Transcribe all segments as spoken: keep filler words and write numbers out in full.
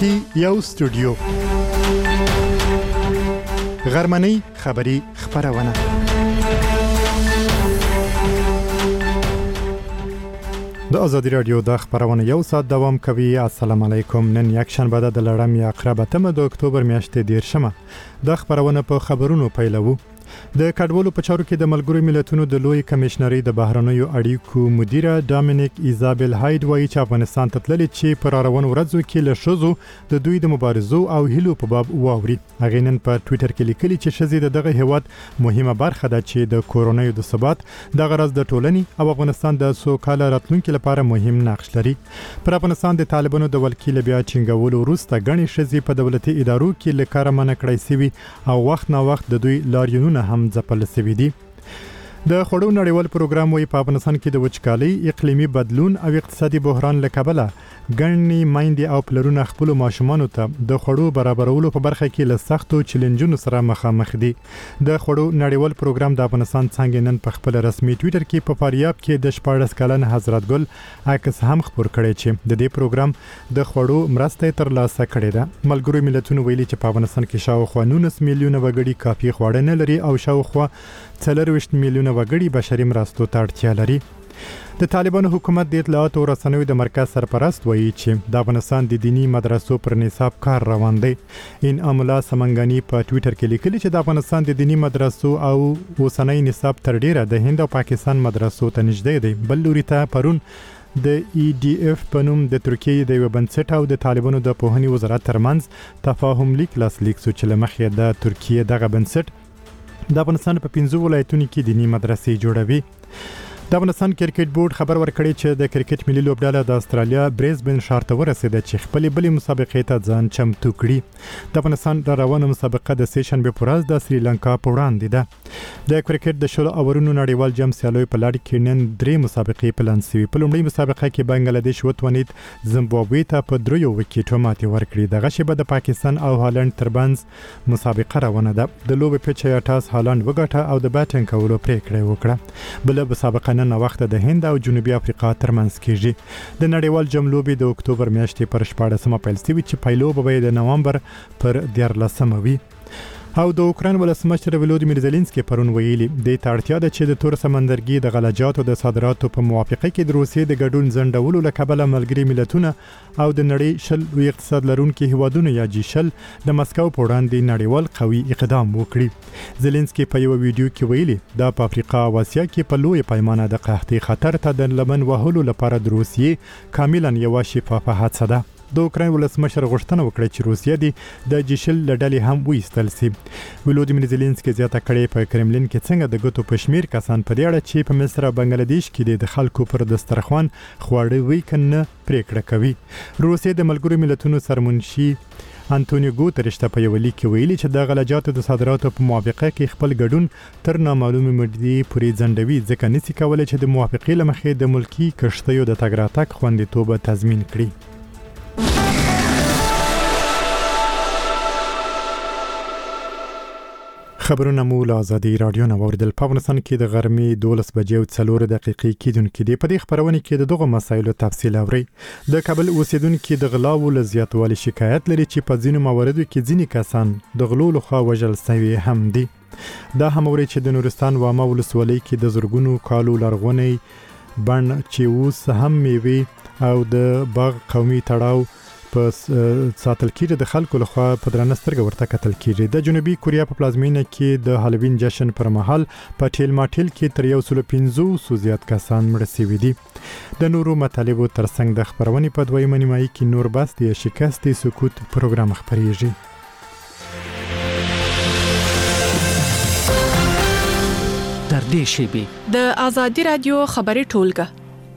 کې یو استودیو غرمنۍ خبری خبرونه د آزادی رادیو د خبرونه یو ساعت دوام کوي. السلام علیکم. نن یک شنبه د لړم یا اقربتمه د اکتوبر میاشتې دیرشمه د خبرونه په خبرونو پیلوو. د کډوالو په چارو کې د ملګرو ملتونو د لوی کمشنري د بهرنیو اړیکو مدیره ډامینیک ایزابل هاید وایي چې افغانستان ته تللي چې پر روان ورځو کې له ښځو د دوی د مبارزو او هیلو په باب واوري. هغه نن په ټوئیټر کې لیکلي چې ښځې د دغه هیواد مهمه برخه ده چې د کورونو د ثبات د غرض د ټولنې او افغانستان د سوکاله راتلونکو لپاره مهم نقش لري. پر افغانستان د طالبانو د ولکې بیا چنګولو وروسته غني ښځې په دولتي ادارو کې لکاره منع کړای شوی او وخت نه وخت د دوی لاریونونه هم ځپل شوي دي. د خوړو نړیوال پروګرام وایي په افغانستان کې د وچکالۍ، اقلیمي بدلون او اقتصادي بحران له کبله ګڼې میندې او پلرونه خپل ماشومانو ته د خوړو برابرولو په برخه کې له سختو چیلنجونو سره مخامخ دي. د خوړو نړیوال پروګرام د افغانستان څنګه نن په خپل رسمي ټوئیټر کې په فاریاب کې د شپاړس کلن حضرت ګل عکس هم خپور کړی چې د دې پروګرام د خوړو مرسته ترلاسه کړې ده. ملګرو ملتونو ویلي چې په افغانستان کې شاوخوا نولس میلیونه وګړي کافي خواړه نه لري او شاوخوا څلرویشت میلیونه وګړي بشري مرستو ته اړتیا لري. د طالبانو حکومت د اطلاعات او رسنیو د مرکز سرپرست وایي چې د افغانستان د دینی مدرسو پر نصاب کار روان دی. انعام الله سمنګانی په ټوئیټر کې لیکلي چې د افغانستان د دینی مدرسو او اوسنۍ نصاب تر ډیره د هند او پاکستان مدرسو ته نږدې دی. بل لوري ته پرون د ای ډي اف په نوم د ترکیې د یو بنسټ او د طالبانو د پوهنې وزارت ترمنځ تفاهم لیک لاسلیک شو چې له مخې د ترکیې دغه بنسټ د افغانستان په پنځو ولایتونو کې دینی مدرسې جوړوي. د افغانستان کرکټ بورډ خبر ورکړی چې د کرکټ ملي لوبډله د استرالیا بریزبن ښار ته ورسېده چې خپل بلې مسابقې ته ځان چمتو کړي. د افغانستان را روانه مسابقه د سه شنبې په ورځ د سریلانکا په وړاندې ده. د کرکټ د شلو اورونو نړیوال جام سیالیو په لړ کې نن درې مسابقې پلان شوي. په لومړۍ مسابقه کې بنگلاديش وتوانید زیمبابوې ته په دریو وکټو ماتې ورکړي. دغه شیبه د پاکستان او هالند ترمنځ مسابقه روانه ده. د لوبې پیچ یا ټاس هالند وګټه او د بیټینګ کولو پریکړه وکړه. بل مسابقه نن وخت د هند او جنوبي افریقا ترمنځ کیږي. د نړیوال جام لوبې د اکتوبر میاشتې پر شپاړسمه پیل شوي چې پیلوبه به د نومبر پر دیارلسمه وي. او د اوکراین ولسمشر ولودیمیر زيلنسکي پرون ویلي د اړتیا ده چې د تور سمندرګي د غلجاتو د صادراتو په موافقه کې د روسیې د ګډون ځنډولو لکبله ملګري ملتونه او د نړۍ شل وی اقتصاد لرونکي هیوادونو یا جی شل د مسکو په وړاندې نړیوال قوي اقدام وکړي. زيلنسکي په یو ویډیو کې ویلي د افریقا او اسیا کې په لوی پیمانه د قحطۍ خطر ته د لمن وهلو لپاره د روسیې کاملا یو شفافه هڅه ده. د اوکراین ولسمشر غوښتنه وکړه چې روسیه د د جیشل لړلې هم وایستل شي. ولودیمیر زيلنسکي زیاته کړې په کرملین کې څنګه د ګټو پشمیر کسان په دې اړه چې په مصر او بنگلاديش کې د خلکو پر دسترخوان خواړه ویکنه پریکړه کوي. روسیه د ملګرو ملتونو سرمنشي انټونیو ګوتریش ته په یو لیک کې ویلي چې د غلجاتو د صادراتو په موافقه کې خپل ګډون تر نامعلومه مدې پورې ځنډوي ځکه نشي کولای چې د موافقې لمخې د ملکی کښتیو د تګ راتګ خوندیتوب تضمین کړي. خبرونه مو له آزادی رادیو نه واوریدل. په افغانستان کې د غرمې دولس بجې او څلور دقیقې کېدونکې دي. په دې خبرونه کې د دغو مسایلو تفصیل اورئ. د کابل اوسیدونکو د غلاو له زیاتوالي شکایت لري چې په ځینو مواردو کې ځینې کسان د غلو لخوا وژل شوي هم دي. دا هم اورئ چې د نورستان واما ولسوالۍ کې د زرګونو کالو لرغونی بڼ چې اوس هم میوې او د باغ قومي تړاو په ساتل کېږي د خلکو لخوا په درنه سترګه ورته کتل کېږي. د جنوبي کوریا په پلازمینه کې د هالووین جشن پر مهال په ټیل ماټیل کې تر یو سل پنځوس زیات کسان مړه شوي دي. د نورو مطالبو ترڅنګ د خبرونې په دویمه نیمایي کې نور بس د شکست سکوت پروګرام خبرېږي. تر دې شیبې د آزادی رادیو خبري ټولګه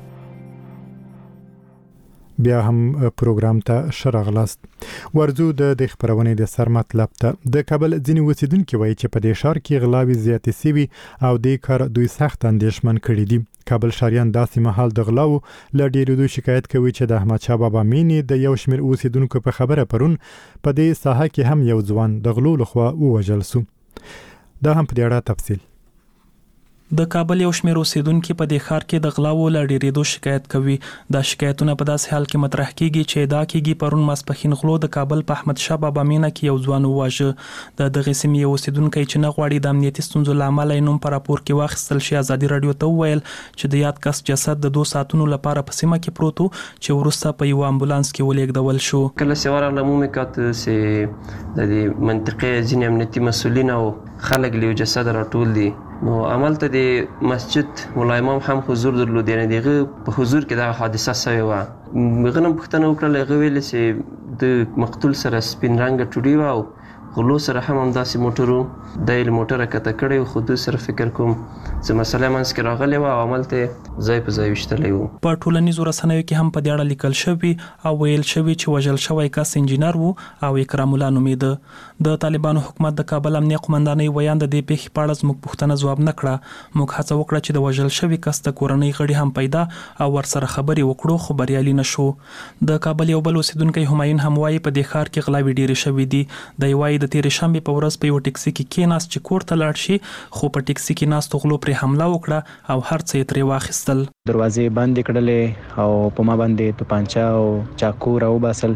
بیا هم پروګرام ته شراغلاست. ورزو د د خبرونې د سر مطلب ته د کابل ځینې اوسیدونکو وایي چې په دې ښار کې غلاوې زیاتې شوي او د کار دوی سخت اندېښمن کړي دي. کابل ښاریان داسې مهال د غلاو له ډېرېدو شکایت کوي چې د احمد شاه بابا مینې د یو شمېر اوسیدونکو په خبره پرون په دې ساحه کې هم یو ځوان د غلو لخوا ووژل شو. دا هم په دې اړه تفصیل د کابل یو شمېر اوسیدونکو په دې ښار کې د غلاو له ډېرېدو شکایت کوي. دا شکایتونه په داسې حال کې مطرح کیږي چې دا کېږي پرون ماسپښین غلو د کابل په احمد شاه بابا مینه کې یو ځوان وواژه. د دغې سیمې یو اوسیدونکی چې نه غواړي د امنیتي ستونزو له امله یې نوم په راپور کې واخیستل شي ازادي راډیو ته وویل چې د یاد کس جسد د دوه ساعتونو لپاره په سیمه کې پروت و چې وروسته په یو امبولانس کې ولېږدول شو. کله چې ورغلم مو کاته چې د دې منطقې ځینې امنیتي مسؤلین او خلک له جسد راټول دي نو عملته د مسجد مولا امام هم حضور درلود، یعنی دغه په حضور کې دا حادثه شوې و. غنم پښتنه وکړه هغه ویل چې د مقتول سره سپین رنګ ټوډي و او غلو سره هم همداسې موټرو د موټره کته کړی خو د سره فکر کوم چې مسله منځ کې راغلی و او عملته ځای په ځای وشتلی و. په ټولنیزو رسنیو کې هم په دې اړه لیکل شوي او ویل شوي چې وژل شوی کس انجینر و او اکرام الله نومېده. د طالبانو حکومت د کابل امنیه قومندانۍ ویان د دې پیښې په اړه زموږ پوښتنه ځواب نه کړه. موږ هڅه وکړه چې د وژل شوي کس د کورنۍ غړي هم پیدا او ورسره خبرې وکړو خو بریالي نه شو. د کابل یو بل اوسیدونکی همایون هم وایي په دې ښار کې غلاوې ډېرې شوې دي. دی وایي د تېرې شنبې په ورځ په یو ټکسي کې کېناست چې کور ته لاړ شي خو په ټکسي کې ناستو غلو پرې حمله وکړه او هر څه یې ترې واخیستل. دروازې بندې کړلې او په ما باندې توپانچه او چاقو راوباسل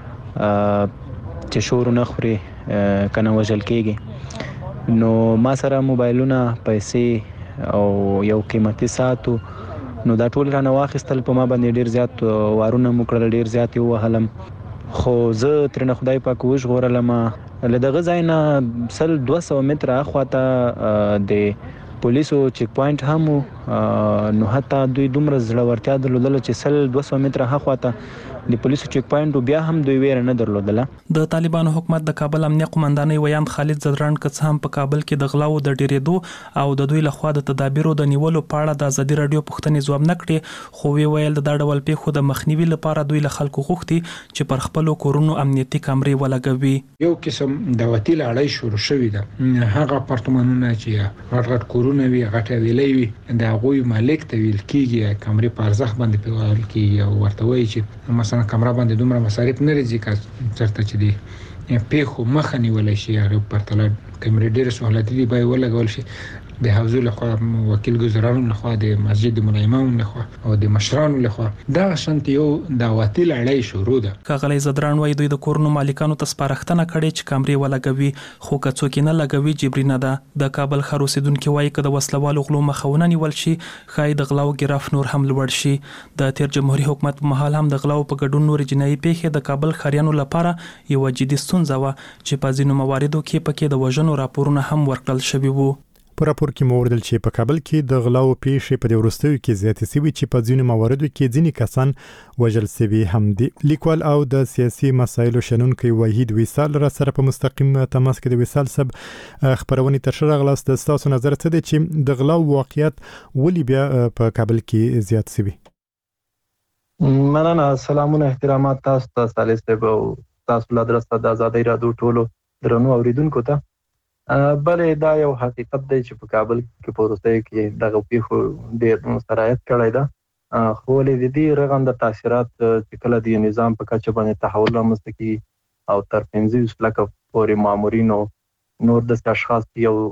چې شور نه خوري کنه وژل کېږي. نو ما سره موبایلونه، پیسې او یو قیمتي ساعت نو دا ټول رانه واخیستل. په ما باندې ډیر زیات وارونه مو کړل، ډیر زیات یې ووهلم خو زه ترنه خدای پاک وژغورلم. له دغه ځای نه سل دوه سوه متره اخواته د پولیسو چیک پوینټ هم نو حتی دوی دومره زړورتیا درلودله چې سل دوه سوه متره اخواته د پولیسو چیک پوینټ بیا هم دوی ویره نه درلودله. د طالبانو حکومت د کابل امنیه قومندانۍ ویان خالد زدران که څه هم په کابل کې د غلاو د ډېرېدو او د دوی لخوا د تدابیرو د نیولو په اړه د ازادي راډیو پوښتنې ځواب نه کړې خو وی ویل د دا ډول پیښو د مخنیوي لپاره دوی له خلکو غوښتي چې پر خپلو کورونو امنیتي کامرې ولګوي. یو قسم د وتیل اړای شروع شوې ده. هغه اپارتمانونه چې غټ غټ کورونه وي، غټه ویلې وي، د هغوی مالک ته ویل کېږي کامرې په ارزښت باندې پیوړل کېږي او ورته وایي چې مثلا کامره باندې دومره مصارف نه راځي که چېرته چې دی پیښو مخه نیولی شي. هغې پرتله کامرې ډېرې سهولتي دي باید ولګول شي. د حوزو لخوا، وکیل ګزارانو لخوا، د مسجد مولا امام لخوا او د مشرانو لخوا دغه شانتې یو د وتیل اړۍ شروع ده. ښاغلی زدران وایي دوی د کورونو مالکانو ته سپارښتنه کړې چې کامرې ولګوي خو که څوک یې نه لګوي جبري نه ده. د کابل ښار اوسیدونکي وایي که د وسلوالو غلو مخه ونه نیول شي ښایي د غلاو ګراف نور هم لوړ شي. د تیر جمهوري حکومت په مهال هم د غلاو په ګډون نورې جنایي پیښې د کابل ښاریانو لپاره یوه جدي ستونزه وه چې په ځینو مواردو کې پکې د وژنو راپورونه هم ورکړل شوي وو. په راپور کې مو وردل چې په کابل کې د غلاو پیښې په دې وروستیو کې زیاتې شوي چې په ځینو مواردو کې ځینې کسان وژل شوي هم دي. لیکوال او د سیاسي مسایلو شنونکی وحید وصال را سره په مستقیم تماس کې د وصال صاحب خبرونې تر شا راغلاست. ستاسو نظر څه دی چې د غلاو واقعیت ولې بیا په کابل کې زیات شوي؟ مننه. سلامونه، احترامات تاسو ته صالح صاحب او تاسو له درسته د ازادۍ راډیو ټولو درنو اوریدونکو ته. بلې دا یو حقیقت دی چې په کابل کې په وروستیو کې دغه پیښو ډېر سرایت کړی ده خو ولې د دې رغنده تاثیرات چې کله د نظام په کچه باندې تحول رامنځته کړي او تر پنځوس لکه پورې مامورینو نور داسې اشخاص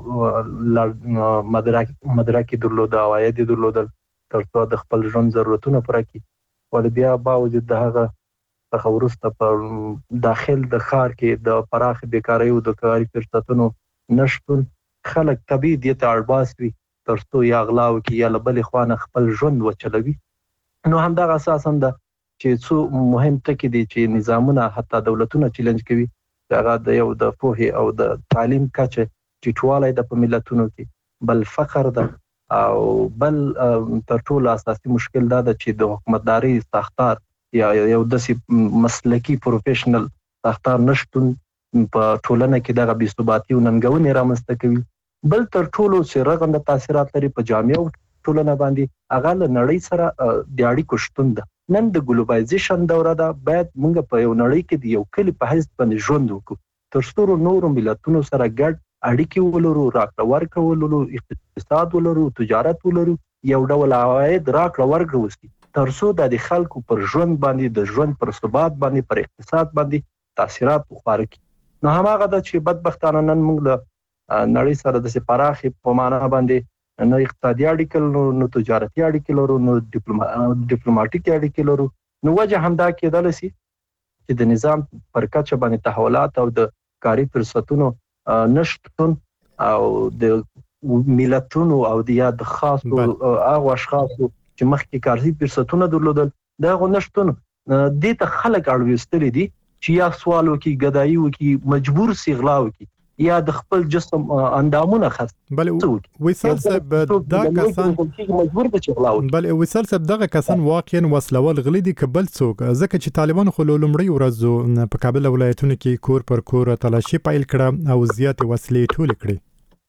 یو مدرکې درلوده، عواید یې درلودل تر څو د خپل ژوند ضرورتونه پوره کړي. ولې بیا باوجود د هغه څخه وروسته په داخل د ښار کې د پراخې بیکارۍ او د کاري فرصتونو نشتون خلک طبیعي دې ته اړباس وي تر څو یا غلا وکړي یا له بلې خوا نه خپل ژوند وچلوي. نو همدغه اساساً ده چې څو مهم ټکي دي چې نظامونه حتی دولتونه چیلنج کوي. هغه د یو د پوهې او د تعلیم کچه ټیټوالی ده په ملتونو کې، بل فقر ده او بل تر ټولو اساسي مشکل دا ده چې د حکومتداري ساختار یا یو داسې مسلکي پروفیشنل ساختار نشتون په ټولنه کې دغه بې ثباتي او ننګونې رامنځته کوي. بل تر ټولو چې رغنده تاثیرات لري په جامعه او ټولنه باندې هغه له نړۍ سره د اړیکو شتون ده. نن د ګلوبلایزیشن دوره ده، باید موږ په یو نړۍ کې د یو کلي په حیث باندې ژوند وکړو تر څو نورو ملتونو سره ګډ اړیکې ولرو، راکړه ورکړه ولرو، اقتصاد ولرو، تجارت ولرو، یو ډول عواید راکړه ورکړه وشي تر څو د خلکو پر ژوند باندې، د ژوند پر ثبات باندې، پر اقتصاد باندې تاثیرات وخواره کړي. نو هماغه ده چې بدبختانه نن موږ له نړۍ سره داسې پراخې په معنا باندې نو اقتصادي اړیکې نو تجارتي اړیکې لرو نو ډیپلوماټیک اړیکې لرو. نو وجه همدا کېدل شي چې د نظام پر کچه باندې تحولات او د کاري فرصتونو نشټون او د ملتونو او د یاد خاصو هغه اشخاصو چې مخکې کاري فرصتونه درلودل دغه نشټون د ته خلک اړوستل دي چې یا سوال وکي غدایي وکي مجبور سي غلا وکي یا د خپل جسم اندامونه خاص بل وصال صاحب دا کسان مجبور دي چې غلا وکي. بل وصال صاحب دغه کسان واقعا وسلول غلي دي کبل څوک ځکه چې طالبان خو لومړی ورځ په کابل ولایتونو کې کور پر کور تلاشي پایل کړه او زیات وسلې ټول کړې.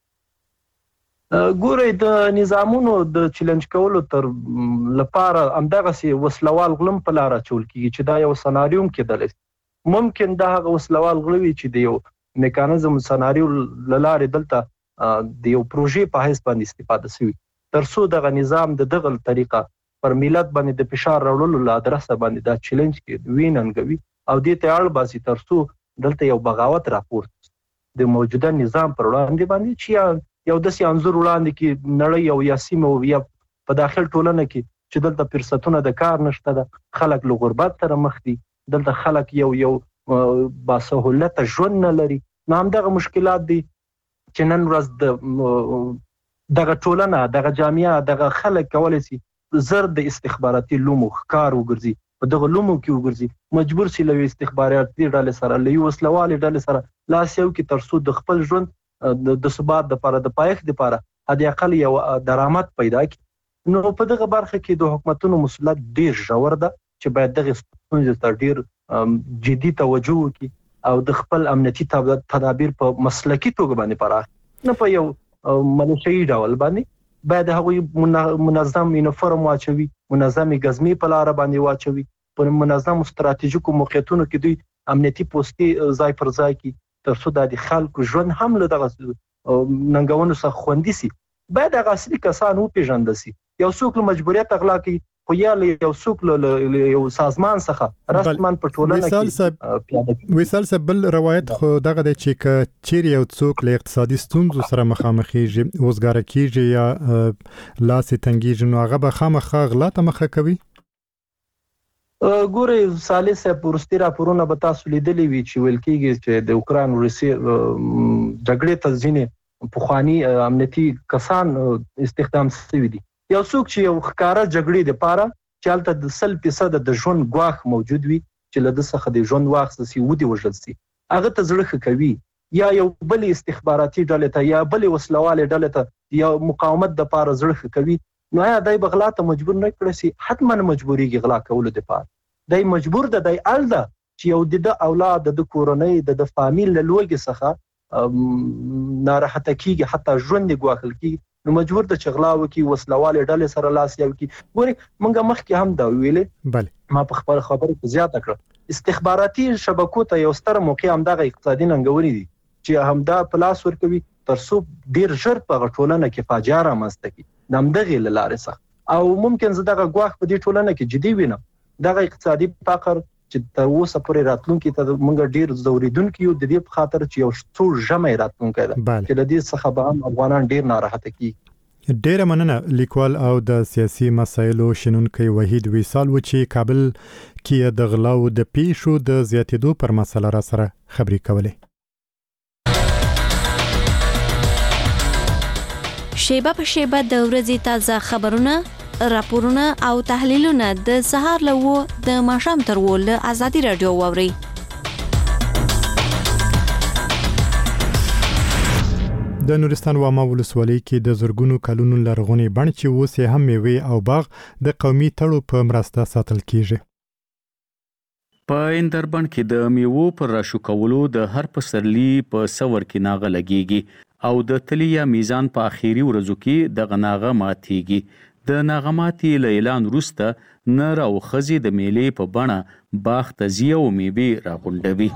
ګورې د نظامونو د چیلنج کولو تر لپاره همدغه سي وسلوال غلم په لار چول کیږي چې دا یو سناریوم کېدل ممکن دا هغه وسلوال غلوي چې د یو میکانیزم سناریو لاره دلته د یو پروژې په حساب باندې استفاده شوی ترڅو دغه نظام د دغه طریقه پر ملت باندې د فشار راوړلو له ادرسه باندې دا چیلنج کې ویننګوي او د ته اړ باسي ترڅو دلته یو بغاوت راپورته د موجوده نظام پر وړاندې باندې چې یو د سي انزور وړاندې کې نړۍ او یاسیم او یا په داخل ټولنه کې چې دلته فرصتونه د کار نشته ده خلک له غربت سره مخ دي دلته خلک یو یو باسهولت ژوند نه لري. نو همدغه مشکلات دي چې نن ورځ د دغه ټولنه دغه جامعه دغه خلک کولای شي زر د استخباراتي لومو ښکار وګرځي په دغه لومو کې وګرځي مجبور شي له استخباراتي ډلې سره له یو وسلوالې ډلې سره لاس یو کې ترڅو د خپل ژوند د ثبات د لپاره د پایښت لپاره هدي اقل یو درآمد پیدا کړي. نو په دغه برخه کې د حکومتونو مسؤلیت ډیر ژور ده چې باید دغه ستونزې ته ډیر جدي توجه وکړي او د خپل امنیتي تدابیر په مسلکي توګه باندې پراخ نه په یو منشي ډول باندې باید هغه منظم یونیفورم واچوي منظم غزمي په لار باندې واچوي په منظم ستراتیژیکو موقعیتونو کې دوی امنیتي پوسټي ځای پر ځای کې ترڅو د خلکو ژوند هم له دغه ننګونو څخه خوندي سي. باید هغه اصلي کسان وپېژندل سي. یو څوک له مجبوریت اغلا کوي خو یا یو څوک له یو سازمان څخه رسمن په ټولنه کې وصال صاحب بل روایت خو دغه د چې چیرې یو څوک له اقتصادي ستونزو سره مخامخېږي وزګار کیږي یا لاس تنګیږي نو هغه به خامخا غلا ته مخه کوي. ګورې صالح صاحب ورستي راپورونه به تاسو لیدلی وي چې ویل کېږي چې د اوکران روسي جګړې ته ځینې پخواني امنیتي کسان استخدام شوي دي. یو څوک چې یو ښکاره جګړې لپاره چې هلته د سل فیصد د ژوند ګواښ موجود وي چې له ده څخه د ژوند واخیستل سي ودې وژل سي هغه ته زړه ښه کوي یا یو بلې استخباراتي ډلې ته یا بلې وسلوالې ډلې ته یا مقاومت دپاره زړه ښه کوي نو آیا دای به غلا ته مجبور نه کړی سي؟ حتما مجبوریږي غلا کولو دپاره. دای مجبور ده دی ال ده چې یو د اولاد د کورنۍ د د فامیل له لوږې څخه ناراحته کیږي حتی ژوند یې ګواښل کیږي نو مجبور ده چې غلا وکړي وسلوالې ډلې سره لاس یو کړي. ګورې موږ مخکې هم دا ویلې بله ما په خپل خبرو کې زیاته کړه استخباراتي شبکو ته یو ستر موقع همدغه اقتصادي ننګونې دي چې همدا پلاس ورکوي ترڅو ډیر ژر په ټولنه کې فاجعه رامنځته کړي د همدغې له لارې څخه او ممکن زه دغه ګواښ په دې ټولنه کې جدي وینم دغه اقتصادي فقر چې تر اوسه پورې راتلونکي ته موږ ډیر ځورېدونکي یو د دې په خاطر چې یو څو ژمی راتلونکی ده چې له دې څخه به هم افغانان ډیر ناراحته کیږي. ډیره مننه لیکوال او د سیاسي مسایلو شنونکی وحید وصال و چې کابل کې د غلاو د پیښو د زیاتېدو پر مسله را سره خبرې کولې. شیبه په شیبه د ورځې تازه خبرونه راپورونه او تحلیلونه د سهار له و د ماښام تر و له ازادي رادیو واوري. د نورستان واما ولسوالۍ کې د زرګونو کلونو لرغونې بڼ چې اوس یې هم میوې او باغ د قومي تړو په مرسته ساتل کیږي. په اندربند کې د میوو پر راشو کولو د هر پسرلی په سور کې ناغه لګیږي او د تلیا میزان په اخیری ورځو کې د غناغه ماتيږي. د ناغماتي اعلان وروسته نر او خزي د میلې په بڼه باغ ته ځي او میوې راغونډوي.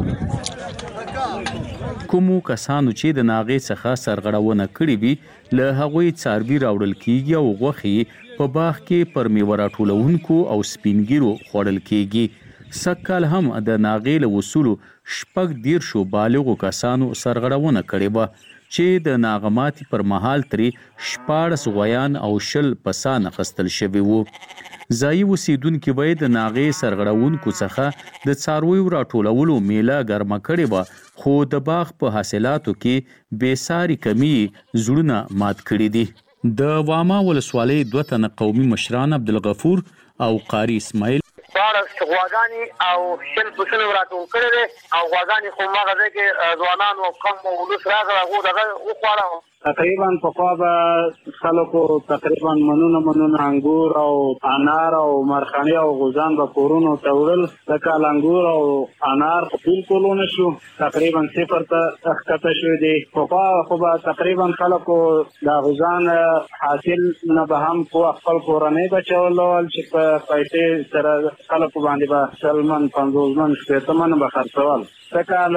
کومو کسانو چې د ناغې څخه سرغړونه کړې وي له هغوی څاروي راوړل کیږي او غوښې په باغ کې پر میوه راټولونکو او سپینګیرو خوړل کیږي. سږکال هم د ناغې له وصولو شپږ دیرشو بالغو کسانو سرغړونه کړې وه چې د ناغماتي پر مهال ترې شپاړس غویان او شل پسان اخیستل شوي وو. ځایي اوسیدونکي وایي د ناغې سرغړونکو څخه د څارویو راټولولو میله ګرمه کړې وه، خو د باغ په حاصلاتو کې بېساري کمي زړونه مات کړي دي. د واما ولسوالۍ دوه تنه قومي مشران عبدالغفور او قاری اسماعیل شپاړس غواګانې او شل پسونه راټول کړي دي او غواګانې خو هغه ځای کې ځوانان او کم ولس راغله هغو دغه وخوړه. تقریبا پخوا به خلکو تقریبا منونه منونه انګور او انار او مرخاني او غوزان به کورونو ته وړل. د کال انګور او انار بالکل ونه شو، تقریبا صفر ته ښکته شوي دي. پخوا خو به تقریبا خلکو د غوزان حاصل نه به هم په خپل کورنۍ بچول چې په پیسې سره خلکو باندې به سل من پنځوس من شپېته من به خرڅول. د کال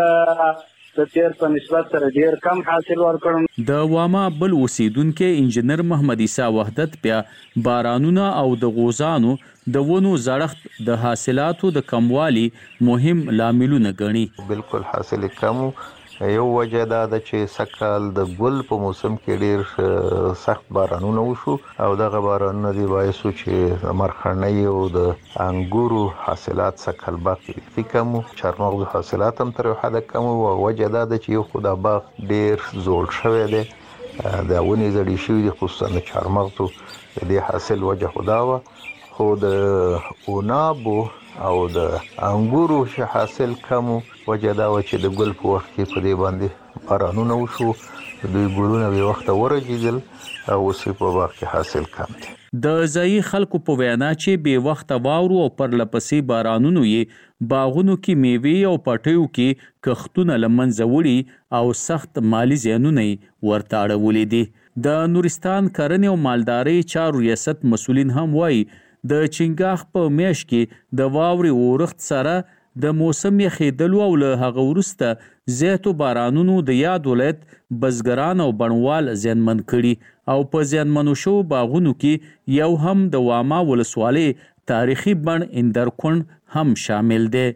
د تیر په نسبت سره ډیر کم حاصل ورکړم. د واما بل اوسیدونکو انجنیر محمد عیسی وحدت بیا بارانونه او د غوزانو د ونو زړښت د حاصلاتو د کموالي مهم لاملونه ګڼي. بالکل حاصل کم، یو وجه دا ده چې سکهال د ګل په موسم کې ډیر سخت بارانونه وشو او دغه بارانونه دی باعث چې مرخڼۍ او د انګورو حاصلات سکهال باقي کم، چارمغز حاصلات هم تر حد کم او وجه دا ده چې یو خو د باغ ډیر زوړ شوی دی، د ونې زړې شوي دي، خصوصا د چارمغزو د دې حاصل وجه خو دا وه. خو د عنابو او د انګورو چې حاصل کم وجه دا و چې د ګل په وخت کې په دې باندې بارانونه وشو، دوی ګلونه بې وخته ورژېدل او اوس یې په باغ کې حاصل کم دی. د ځایي خلکو په وینا چې بې وخته واورو او پرلپسې بارانونو یې باغونو کې میوې او پټیو کې کښتونه له منځه وړي او سخت مالي زیانونه یې ورته اړولي دي. د نورستان کرنې او مالدارۍ چارو ریاست مسؤلین هم وایي د چنګاښ په میاشت کې د واورې اورښت سره د موسم یخېدلو او له هغه وروسته زیاتو بارانونو د یاد ولایت بزګران او بڼوال زیانمن کړي او په زیانمنو شوو باغونو کې یو هم د واما ولسوالۍ تاریخي بڼ اندرکونډ هم شامل دی.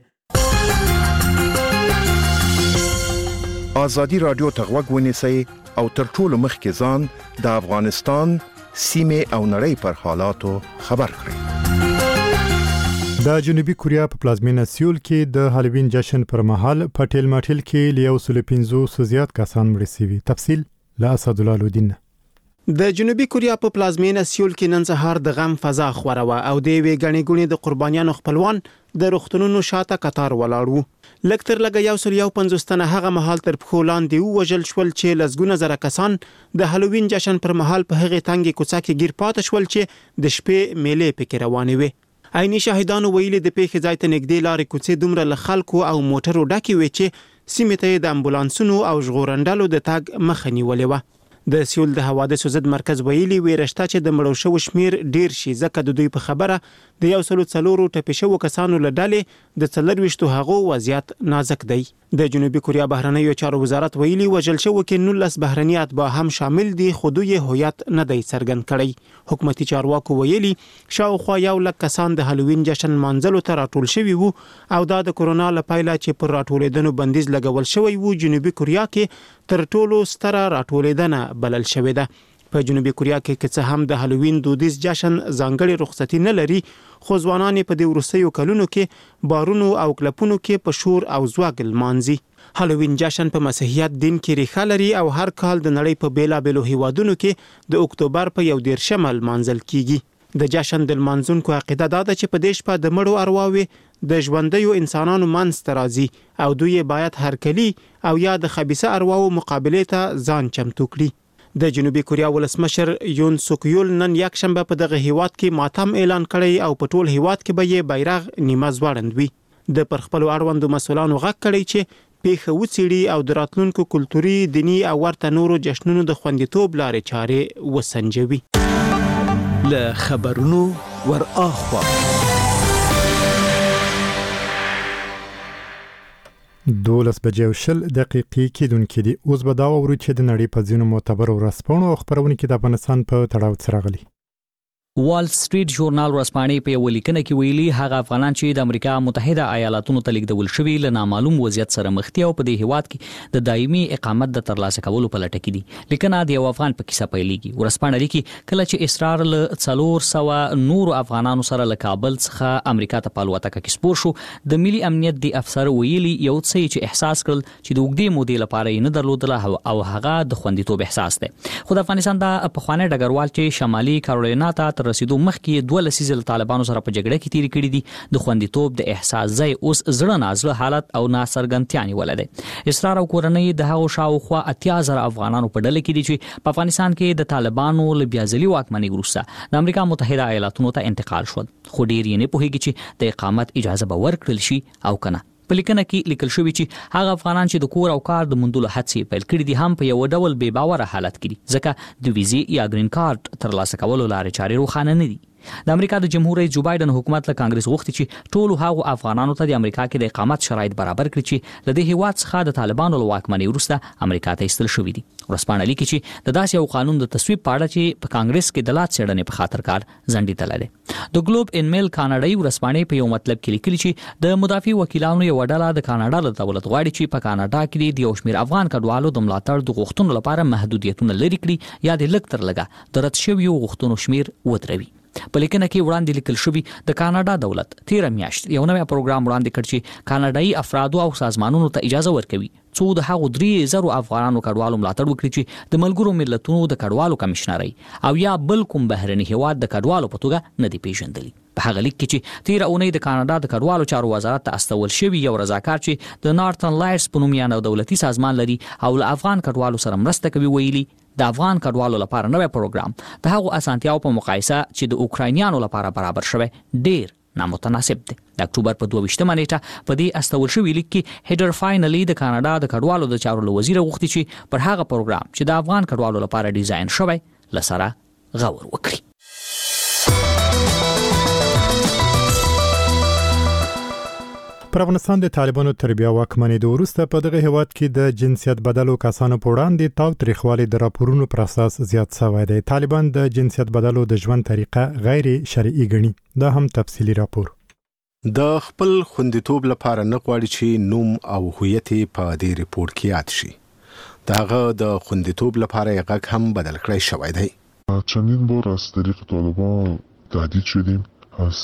ازادي راډیو ته غوږ ونیسئ او تر ټولو مخکې ځان د افغانستان سیمې او نړۍ پر حالاتو خبر کړئ. د جنوبي کوریا په پلازمینه سیول کې د هالووین جشن پر مهال په ټیل ماټیل کې له یو سل پنځوس زیات کسان مړه شوي. تفصیل له اسد الله الدین. د جنوبي کوریا په پلازمینه سیول کې نن سهار د غم فضا خوره و او د وی غنی ګونی د قربانیانو خپلوان د روغتونونو شاته قطار ولاړ وو. لکتر لګ یو سل یو پنځوس تنه هغه مهال تر پخو لاندې وژل شول چې لزګونه زره کسان د هالووین جشن پر مهال په هغه تنګي کوڅه کې گیر پات شول چې د شپې میلې پکې روانې وي. عیني شاهدانو ویلي د پیښې ځای ته نږدې لارې کوڅې دومره له خلکو او موټرو ډکې وې چې سیمې ته د امبولانسونو او ژغورنډلو د تګ مخه نیولې وه. د سیول د حوادثو ضد مرکز ویلي ویرشته چې د مړو شوو شمیر ډیر شي ځکه د دوی په خبره د یو سل څلورو ټپي شوو کسانو له ډلې د څلرويشتو هغو وضعیت نازک دی. د جنوبي کوریا بهرنیو چارو وزارت ویلي وژل شوو کې نولس بهرني اتباع هم شامل دي خو دوی هویت نه دی څرګند کړی. حکومتي چارواکو ویلي شاوخوا یو لک کسان د هالووین جشن مانځلو ته راټول شوي وو او دا د کورونا له پایله چې پر راټولېدنو بندیز لګول شوی وو جنوبي کوریا کې تر ټولو ستره راټولېدنه بلل شوې ده. په جنوبي کوریا کې که څه هم د هالووین دودیز جشن ځانګړي رخصتي نه لري خو ځوانان په دې وروستیو کلونو کې بارونو او کلپونو کې په شور او زواګ لمانځي. هالووین جشن په مسیحیت دین کې ریښه لري او هر کال د نړۍ په بیلابېلو هیوادونو کې د اکتوبر په یو دیرشمه لمانځل کیږي. د جشن د لمانځونکو عقیده دا ده چې په دې شپه د مړو ارواوې د ژوندیو انسانانو منځ ته راځي او دوی باید هرکلي او یا د خبيثه ارواو مقابلې ته ځان چمتو کړي. د جنوبي کوریا ولسمشر یون سوک یول نن یک شنبه په دغه هیواد کې ماتم اعلان کړی او په ټول هیواد کې به یې بیرغ نیمه ځوړند وي. د پر خپل اړوندو مسولانو غږ کړی چې پیښه وڅېړي او د راتلونکو کلتوري دینی او ورته نورو جشنونو د خوندیتوب لارې چارې وسنجوي. له خبرونو ور اخوا دولس بجې او شل دقیقې کېدونکې دي. اوس به دا واورو چې د نړۍ په ځینو معتبرو ورځپاڼو او خپرونو کې د افغانستان په تړاو څه راغلي. وال سټریټ ژورنال ورځپاڼې په یو لیکنه کې ویلي هغه افغانان چې د امریکا متحده ایالاتونو ته لیږدول شوي له نامعلوم وضعیت سره مخ دي او په دې هیواد کې د دایمي اقامت د ترلاسه کولو په لټه کې دي. لیکنه د یو افغان په کیسه پیلېږي. ورځپاڼه لیکي کله چې اسرار له څلور سوه نورو افغانانو سره له کابل څخه امریکا ته په الوتکه کې سپور شو، د ملي امنیت د افسر ویلي یو څه چې احساس کړل چې د اوږدې مودې لپاره یې نه درلودله او هغه د خوندیتوب احساس دی. خو د افغانستان د پخوانی ډګروال چې شمالي کارولینا ته تر رسیدو مخکې دوه لسیزې له طالبانو سره په جګړه کې تیرې کړې دي، د خوندیتوب د احساس ځای اوس زړه نازله حالت او ناڅرګندتیا نیولی دی. اسرار او کورنۍ د هغو شاوخوا اتیا زره افغانانو په ډله کې دي چې په افغانستان کې د طالبانو له بیا ځلي واکمنۍ وروسته د امریکا متحده ایالاتونو ته انتقال شول، خو ډېر یې نه پوهېږي چې د اقامت اجازه به ورکړل شي او که نه. په لیکنه کې لیکل شوي چې هغه افغانان چې د کور او کار د موندلو هڅې پیل کړي دي هم په یو ډول بې باوره حالت کې دي، ځکه د ویزې یا ګرین کارت ترلاسه کولو لارې چارې روښانه نه دي. د امریکا د جمهور رئیس جو بایدن حکومت له کانګرس غوښتي چې ټولو هغو افغانانو ته د امریکا کې د اقامت شرایط برابر کړي چې له دې هیواد څخه د طالبانو له واکمنۍ وروسته امریکا ته ایستل شوي دي. ورځپاڼه لیکي چې د داسې یو قانون د تصویب په اړه چې په کانګرس کې د لا څېړنې په خاطر کار ځنډېدلی دی. د ګلوب ان میل کاناډایي ورځپاڼې په یو مطلب کې لیکلي چې د مدافع وکیلانو یوه ډله د کاناډا له دولت غواړي چې په کاناډا کې د یو شمېر افغان کډوالو د ملاتړ د غوښتنو لپاره محدودیتونه لرې کړي یا د لږ تر لږه د رد شویو غوښتنو شمېر ودروي. په لیکنه کې وړاندې لیکل شوي د کاناډا دولت تیره میاشت یو نوی پروګرام وړاندې کړ چې کاناډایي افرادو او سازمانونو ته اجازه ورکوي څو د هغو درې زرو افغانانو کډوالو ملاتړ وکړي چې د ملګرو ملتونو د کډوالو کمشنرۍ او یا بل کوم بهرني هیواد د کډوالو په توګه نه دي پیژندلي. په هغه لیک کې چې تیره اونۍ د کاناډا د کډوالو چارو وزارت ته استول شوي یو رضاکار چې د نارتن لایټس په نوم یو دولتي سازمان لري او له افغان کډوالو سره مرسته کوي ویلي د افغان کډوالو لپاره نوی پروګرام د هغو اسانتیاو په مقایسه چې د اوکراینیانو لپاره برابر شوی ډیر نامتناسب دی. د اکتوبر په دوه ویشتمه نیټه په دې استول شوي لیک کې هیډر فاینلی د کاناډا د کډوالو د چارو له وزیر غوښتي چې پر هغه پروګرام چې د افغان کډوالو لپاره ډیزاین شوی له سره غور وکړي. پر افغانستان د طالبانو تر بیا واکمنۍ د وروسته په دغه هیواد کې د جنسیت بدلو کسانو په وړاندې تاوتریخوالي د راپورونو پر اساس زیات شوی دی. طالبان د جنسیت بدلو د ژوند طریقه غیر شرعي ګڼي. دا هم تفصیلی راپور. د خپل خوندیتوب لپاره نه غواړي چې نوم او هویت په دې ریپورت کې یاد شي. دغه د خوندیتوب لپاره یې غږ هم بدل کړی شوی دی. چندین بار از طریق طالبان تهدید شدیم از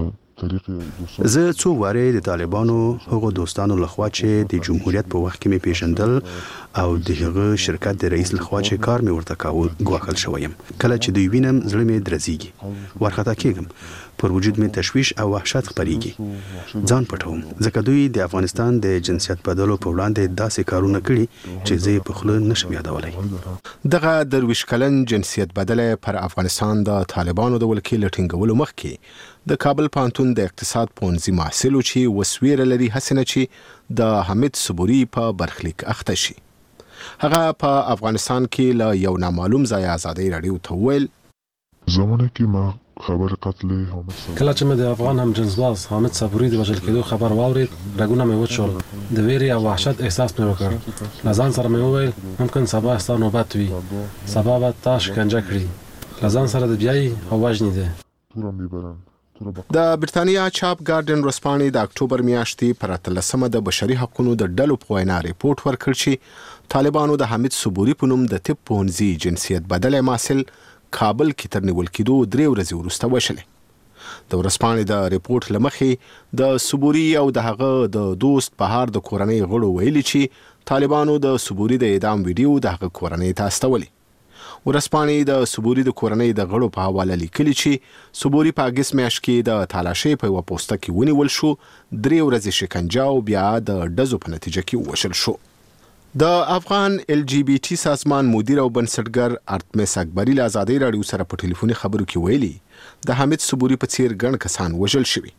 زه څو واره د طالبانو هغو دوستانو لخوا چې د جمهوریت په وخت کې مې پیژندل او د هغه شرکت د رئیس لخوا چې کار مې ورته کاوه ګواښل شویم. کله چې دوی وینم زړه مې درزيږي، ورخطا کېږم، پر وجود مې تشویش او وحشت خپرېږي. ځان پټوم ځکه دوی د افغانستان د جنسیت بدلو په وړاندې داسې کارونه کړي چې زه په خوله نشم یادولی. دغه درویش کلن جنسیت بدله پر افغانستان د طالبانو د ولکې لټینګولو مخکې د کابل پوهنتون د اقتصاد پوهنځي محصل چې وسویره لري هڅه چې د حمید صبوري په برخلیک اخته شي. هغه په افغانستان کې له یو نامعلوم ځای ازادي رادیو ته ویل زمانه کې ما خبر قتل حامد صبوري کله چې مې د افغان هم جنسباز حامد صبوري د وژل کېدو خبر واورید رګونه مې وچول، د ویرې او وحشت احساس مې وکړ. له ځان سره مې وویل ممکن سبا ستا نوبت وي، سبا به تا شکنجه کړي، له ځان سره د بیایي او وژنې دی. پورا میبرن. د برتانیا چاپ ګارډین ورځپاڼې د اکتوبر میاشتې پر اتلسمه د بشري حقوقو د ډلو په وینا ریپورت ورکړ چې طالبانو د حمید صبوري په نوم د طب پوهنځي جنسیت بدله محصل کابل کې تر نیول کېدو درې ورځې وروسته وشلې. د ورځپاڼې د ریپورت له مخې د صبوري او د هغه د دوست بهار د کورنۍ غړو ویلي چې طالبانو د صبوري د اعدام ویډیو د هغه کورنۍ ته استولې. ورځپاڼې د صبوري د کورنۍ د غړو په حواله لیکلي چې صبوري په اګست میاشت کې د تالاشۍ په یوه پوسته کې ونیول شو، درې ورځې شکنجه او بیا د ډزو په نتیجه کې ووژل شو. د افغان ال جی بی ټي سازمان مدیر او بنسټګر ارتمس اکبري له ازادي راډیو سره په ټلیفوني خبرو کې ویلي د حمید صبوري په څیر ګڼ کسان وژل شوي.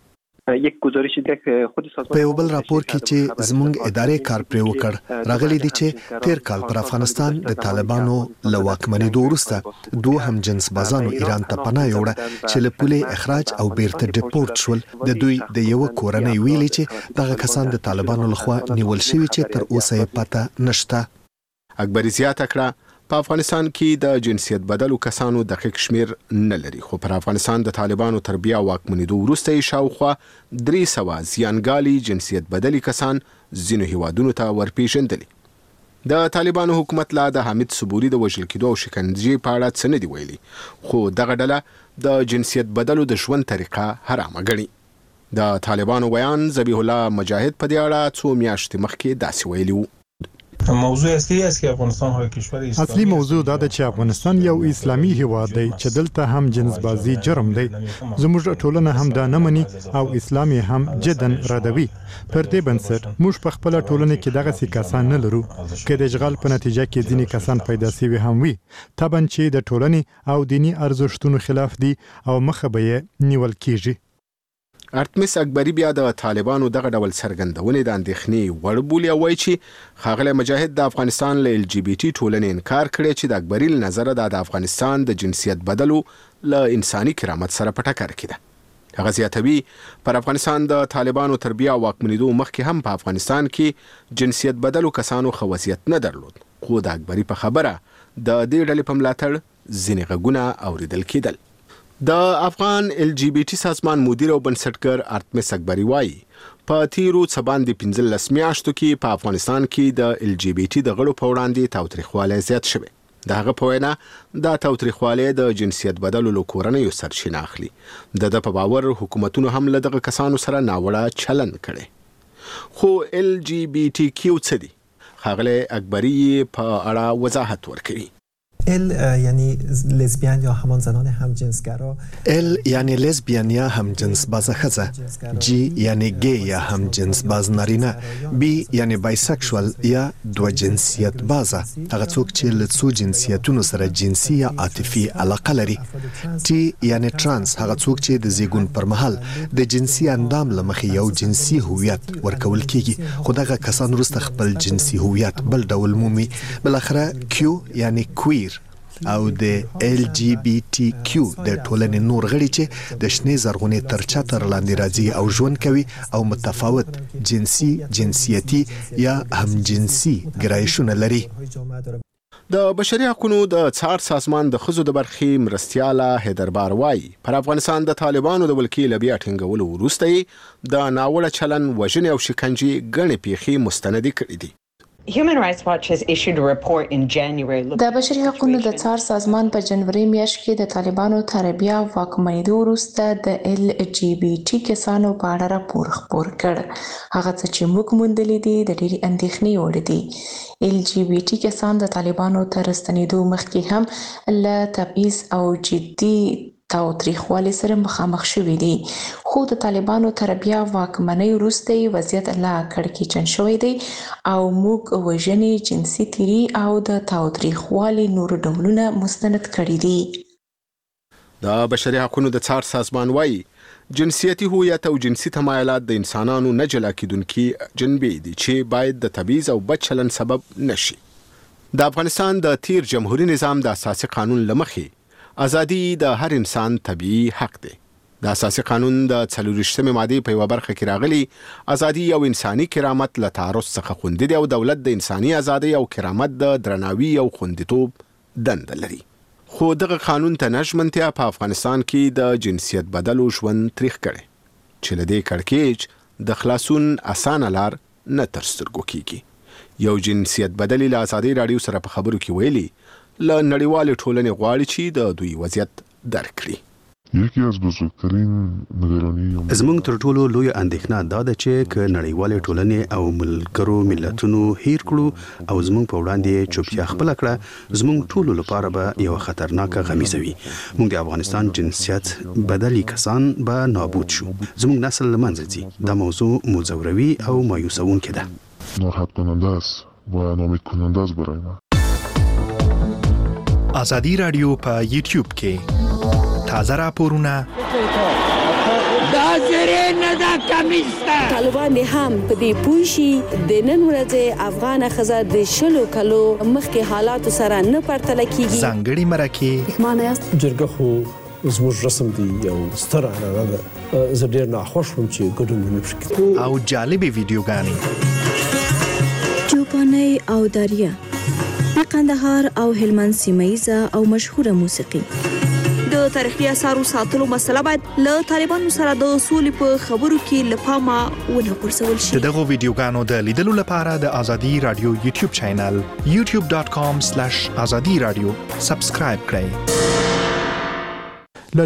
په یو بل راپور کې چې زموږ ادارې کار پرې وکړ راغلي دي چې تیر کال پر افغانستان د طالبانو له واکمنۍ وروسته دوه هم جنس بازانو ایران ته پناه یوړه چې له پولې اخراج او بیرته ډیپورت شول. د دوی د یو کورنۍ ویلي چې دغه کسان د طالبانو لخوا نیول شوي چې تر اوسه یې پته نشته. اکبري زیاته کړه په افغانستان کې د جنسیت بدلو کسانو دقیق شمیر نه لري، خو پر افغانستان د طالبانو تر بیا واکمنېدو وروسته یې شاوخوا درې سوه زیانګالي جنسیت بدلي کسان ځینو هیوادونو ته ورپېژندلي. د طالبانو حکومت لا د حامد صبوري د وژل کېدو او شکنجې په اړه څه نه دي ویلي، خو دغه ډله د جنسیت بدلو د ژوند طریقه حرامه ګڼي. د طالبانو بیان ذبیح الله مجاهد په دې اړه څو میاشتې مخکې داسې ویلي و. موضوع اصلي است که افغانستان های کشور اسلامی اصلي موضوع دا ده چې افغانستان یو اسلامي هیواد دی چې دلته هم جنسبازي جرم دی. زموږ ټولنه هم دا نه مني او اسلام هم جدن ردوي. پر دې بنسټ موږ په خپل ټولنه کې دغه کسان نه لرو چې د اشغال په نتیجه کې ځینې کسان پیدا شوي هم وي، طبعا چې د ټولنې او دینی ارزښتونو خلاف دي او مخه به یې نیول کیږي. ارتمس اکبری بیا د طالبانو دغه ډول څرګندونې د اندېښنې وړ بولي او وایي چې ښاغلی مجاهد د افغانستان له ال جی بي ټي ټولنې انکار کړی چې د اکبري له نظره دا د افغانستان د جنسیت بدلو له انساني کرامت سره په ټکر کې ده. هغه زیاتوي پر افغانستان د طالبانو تر بیا واکمنېدو مخکې هم په افغانستان کې جنسیت بدلو کسانو ښه وضعیت نه درلود، خو د اکبري په خبره د دې ډلې په ملاتړ ځینې غږونه اورېدل کېدل. د افغان ال جی بي ټي سازمان مدیر او بنسټګر ارتمس اکبری وایي په تیرو څه باندې پنځلس میاشتو کې په افغانستان کې د ال جی بي ټي د غړو په وړاندې تاوتریخوالی زیات شوی. د هغه په وینا دا تاوتریخوالی د جنسیت بدلو له کورنیو سرچینه اخلي. د ده په باور حکومتونو هم له دغه کسانو سره ناوړه چلند کړی. خو ال جی بي ټي کیو څه دي؟ ښاغلی اکبری په اړه وضاحت ورکوي. ال یعنی لزبیان یا همان زنان همجنسگرا، ال یعنی لزبیان یا همجنس باز خزه، جی یعنی گی یا همجنس باز نارینه، بی یعنی بایسکشوال یا دو جنسیت بازه، هغه څوک چې له څو جنسیتونو سره جنسي یا عاطفي علاقه لري. ټي یعنی ترانس، هغه څوک چې د زیږون پر مهال د جنسي اندام له مخې یو جنسي هویت ورکول کیږي، خو دغه کسان وروسته خپل جنسي هویت بل ډول مومي. بلاخره کیو یعنی کویر او د ال جی بي ټي کیو د ټولنې نور غړي چې د شنې زرغونې تر چتر لاندې راځي او ژوند کوي او متفاوت جنسي، جنسیتي یا همجنسي ګرایشونه لري. د بشري حقوقو د څار سازمان د ښځو د برخې مرستیاله هیدربار وایي پر افغانستان د طالبانو د ولکې له بیا ټینګولو وروسته یې د ناوړه چلن، وژنې او شکنجې ګڼې پیښې مستندې کړي دي. Human Rights Watch has issued a report in January. د بشري حقوقو د څار سازمان په جنوري میاشت کې د طالبانو تر بیا واکمنېدو وروسته د ال جی بي ټي کسانو په اړه راپور خپور کړ. هغه څه چې موږ موندلي دي د ډېرې اندېښنې وړ دي. ال جی بي ټي کسان د طالبانو تر ستنېدو مخکې هم له تبعیض او جدي تاوتریخوالي سره مخامخ شوي دي، خو د طالبانو تر بیا واکمنۍ وروسته یې وضعیت لا کړکېچن شوی دی او موږ وژنې، جنسي تیري او د تاوتریخوالي نور ډولونه مستند کړي دي. د بشري حقوقو د څار سازمان وایي جنسیتي هویت او جنسي تمایلات د انسانانو نه جلا کیدونکي جنبې دي چې باید د تبعیض او بد چلن سبب نشي. د افغانستان د تیر جمهوریت نظام د اساسي قانون لمخې ازادي د هر انسان طبيعي حق دی. د اساسي قانون د څلورشتمې ماده په یوه برخه کې راغلي ازادي او انساني کرامت له تعرض څخه خوندي دی او دولت د انساني ازادي او کرامت د درناوي او خوندیتوب دنده لري. خو دغه قانون ته نژمنتیا په افغانستان کې د جنسیت بدلو ژوند تریخ کړي چې له دې کړکېچ د خلاصون اسانه لار نه تر سترګو کیږي. یو جنسیت بدلی له ازادي راډیو سره په خبرو کې ویلي له نړیوالې ټولنې غواړي چې د دوی وضعیت درک کړي. یکی از بزرگترین نگرانی زموږ تر ټولو لوی اندېښنه دا ده چې که نړیوالې ټولنې او ملګرو ملتونو هیر کړو او زموږ په وړاندې چوپتیا خپله کړه، زموږ ټولو لپاره به یو خطرناکه غمیزه وي. موږ د افغانستان جنسیت بدلی کسان به نابود شو، زموږ نسل له منځه ځي. دا موضوع مزوروي او مایوسونکې ده. ناراحت کننده است و ناامید کننده است برای ما. ازادي رادیو په یوټیوب کې تازه راپورونه دا زری نه دا کمیسته طالبان هم په دې پوښي د نن ورځې افغان خزر د شلو کلو مخکې حالات سره نه پرتل کیږي. ځانګړي مرکه معنی است جرګه خو زموږ رسم دی یو ستر عنعنه ده. زه ډېر ناخوښ وم چې ګډون مې پکې او جالبې ویډیوګانې چوپانۍ او دریا د قندهار او هلمند سیمه او مشهوره موسیقي. د تاریخي اثارو ساتلو مسله باید له طالبانو سره د سولې په خبرو کې له پامه ونه غورځول شي. دغه ویډیوګانو د لیدلو لپاره د ازادي رادیو یوټیوب چینل یوټیوب ډاټ کام سلیش ازادي رادیو سبسکرایب کړئ.